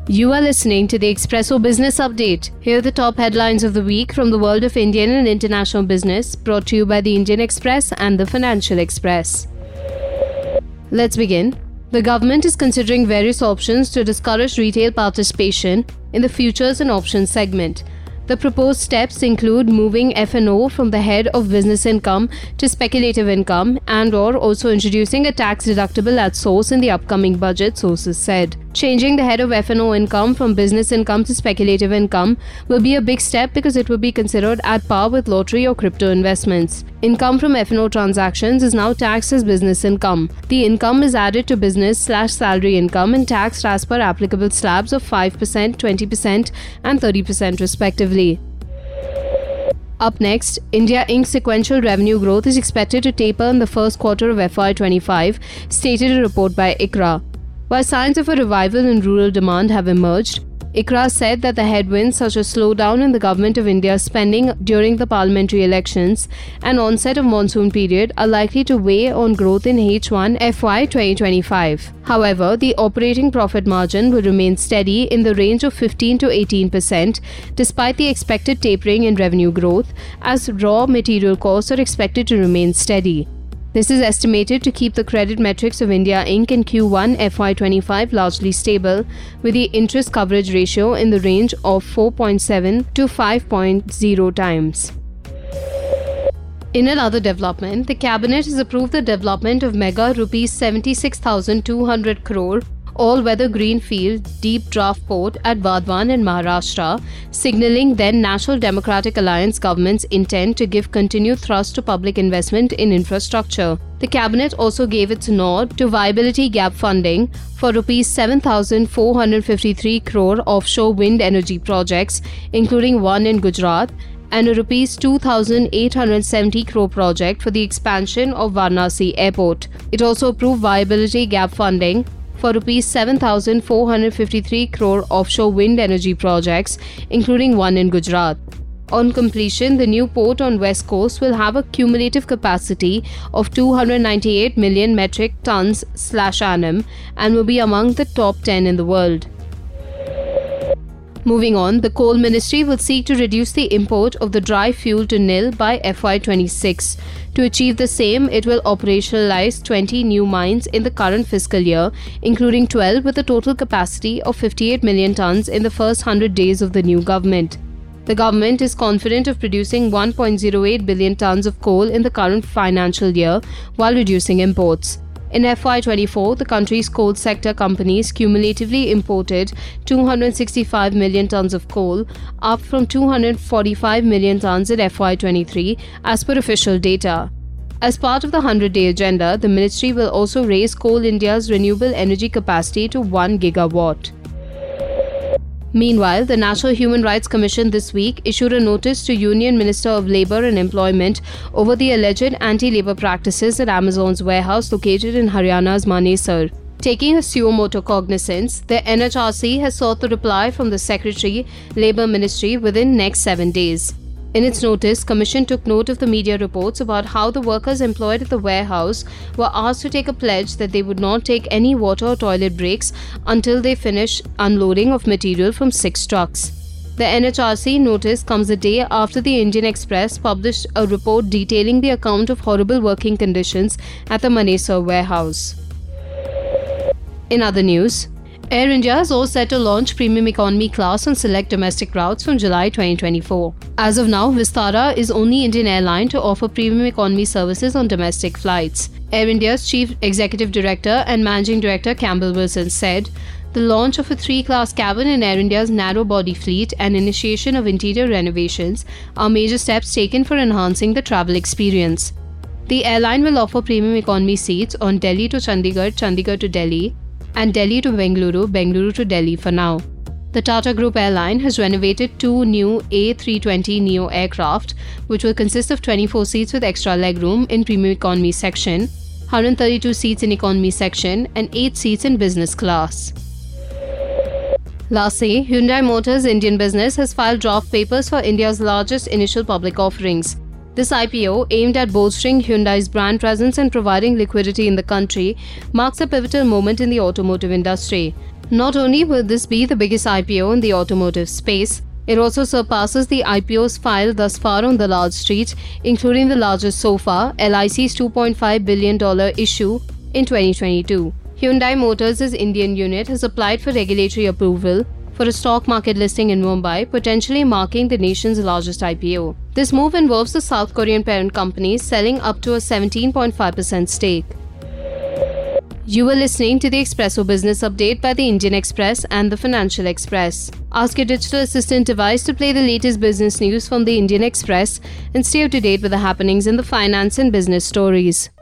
You are listening to the Expresso Business Update. Here are the top headlines of the week from the world of Indian and international business, brought to you by the Indian Express and the Financial Express. Let's begin. The government is considering various options to discourage retail participation in the futures and options segment. The proposed steps include moving F&O from the head of business income to speculative income and/or also introducing a tax deductible at source in the upcoming budget, sources said. Changing the head of F&O income from business income to speculative income will be a big step because it will be considered at par with lottery or crypto investments. Income from F&O transactions is now taxed as business income. The income is added to business/salary income and taxed as per applicable slabs of 5%, 20% and 30% respectively. Up next, India Inc. sequential revenue growth is expected to taper in the first quarter of FY25, stated a report by ICRA. While signs of a revival in rural demand have emerged, ICRA said that the headwinds such as slowdown in the Government of India's spending during the parliamentary elections and onset of monsoon period are likely to weigh on growth in H1 FY 2025. However, the operating profit margin will remain steady in the range of 15 to 18% despite the expected tapering in revenue growth, as raw material costs are expected to remain steady. This is estimated to keep the credit metrics of India Inc. in Q1 FY25 largely stable, with the interest coverage ratio in the range of 4.7 to 5.0 times. In another development, the Cabinet has approved the development of mega Rs 76,200 crore all-weather greenfield deep draft port at Vadhavan in Maharashtra, signalling then National Democratic Alliance government's intent to give continued thrust to public investment in infrastructure. The Cabinet also gave its nod to viability gap funding for Rs 7,453 crore offshore wind energy projects, including one in Gujarat, and a Rs 2,870 crore project for the expansion of Varanasi Airport. It also approved viability gap funding for Rs 7,453 crore offshore wind energy projects, including one in Gujarat. On completion, the new port on West Coast will have a cumulative capacity of 298 million metric tons/annum and will be among the top 10 in the world. Moving on, the Coal Ministry will seek to reduce the import of the dry fuel to nil by FY26. To achieve the same, it will operationalize 20 new mines in the current fiscal year, including 12 with a total capacity of 58 million tons in the first 100 days of the new government. The government is confident of producing 1.08 billion tons of coal in the current financial year while reducing imports. In FY24, the country's coal sector companies cumulatively imported 265 million tons of coal, up from 245 million tons in FY23, as per official data. As part of the 100-day agenda, the ministry will also raise Coal India's renewable energy capacity to 1 gigawatt. Meanwhile, the National Human Rights Commission this week issued a notice to Union Minister of Labour and Employment over the alleged anti-labour practices at Amazon's warehouse located in Haryana's Manesar. Taking a suo motu cognizance, the NHRC has sought the reply from the Secretary, Labour Ministry within next 7 days. In its notice, Commission took note of the media reports about how the workers employed at the warehouse were asked to take a pledge that they would not take any water or toilet breaks until they finish unloading of material from 6 trucks. The NHRC notice comes a day after the Indian Express published a report detailing the account of horrible working conditions at the Manesar warehouse. In other news, Air India is all set to launch premium economy class on select domestic routes from July 2024. As of now, Vistara is only Indian airline to offer premium economy services on domestic flights. Air India's Chief Executive Director and Managing Director Campbell Wilson said, "The launch of a 3-class cabin in Air India's narrow-body fleet and initiation of interior renovations are major steps taken for enhancing the travel experience." The airline will offer premium economy seats on Delhi to Chandigarh, Chandigarh to Delhi, and Delhi to Bengaluru, Bengaluru to Delhi for now. The Tata Group airline has renovated 2 new A320neo aircraft, which will consist of 24 seats with extra legroom in premium economy section, 132 seats in economy section, and 8 seats in business class. Lastly, Hyundai Motors Indian business has filed draft papers for India's largest initial public offerings. This IPO, aimed at bolstering Hyundai's brand presence and providing liquidity in the country, marks a pivotal moment in the automotive industry. Not only will this be the biggest IPO in the automotive space, it also surpasses the IPOs filed thus far on the large street, including the largest so far, LIC's $2.5 billion issue in 2022. Hyundai Motors' Indian unit has applied for regulatory approval for a stock market listing in Mumbai, potentially marking the nation's largest IPO. This move involves the South Korean parent company selling up to a 17.5% stake. You were listening to the Expresso Business Update by the Indian Express and the Financial Express. Ask your digital assistant device to play the latest business news from the Indian Express and stay up to date with the happenings in the finance and business stories.